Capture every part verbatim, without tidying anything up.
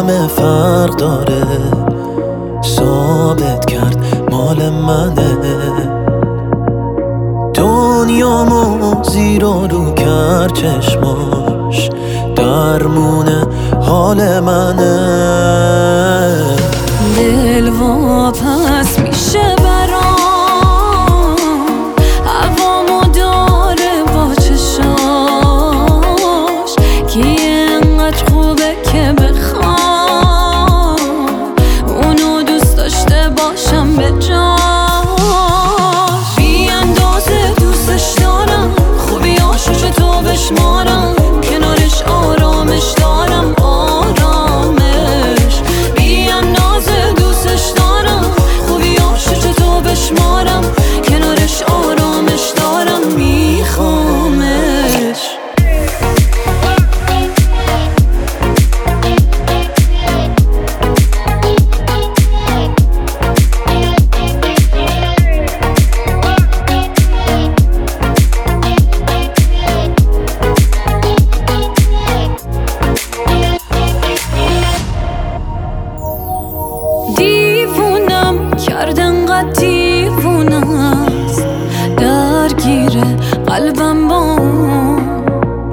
همه فرق داره، ثابت کرد مال منه. دنیامو زیر و رو کرد چشماش، درمونه حال منه. دل واپس میشه برام، هوامو داره با چشاش، کی انقدر خوبه که بخوام اونو دوست داشته باشم به جاش. بی اندازه دوستش دارم، خوبیاشو چطور بشمارم، کنارش آرامش دارم آرامش. بی اندازه دوستش دارم، خوبیاشو چطور بشمارم، کنارش آرامش دارم میخوامش. دیوونم کردن قد دیوونه است، درگیره قلبم با اون.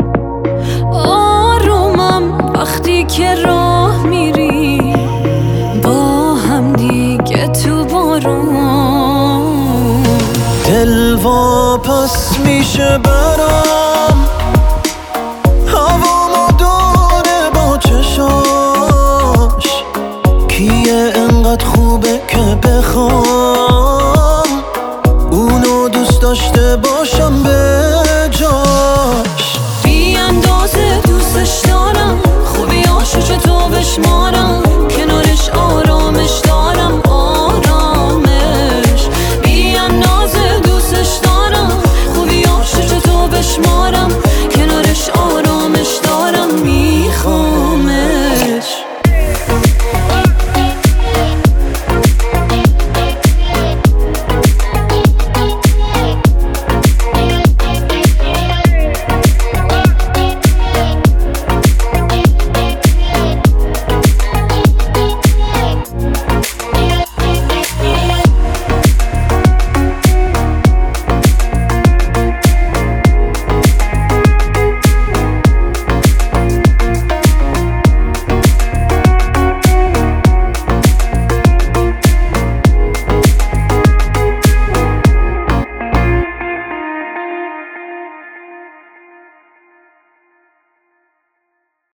آرومم وقتی که راه میری با هم دیگه تو بارون. دل واپس میشه برام، هوامو داره با چشاش، کیه انقدر خوبه که بخوام اونو دوست داشته باشم به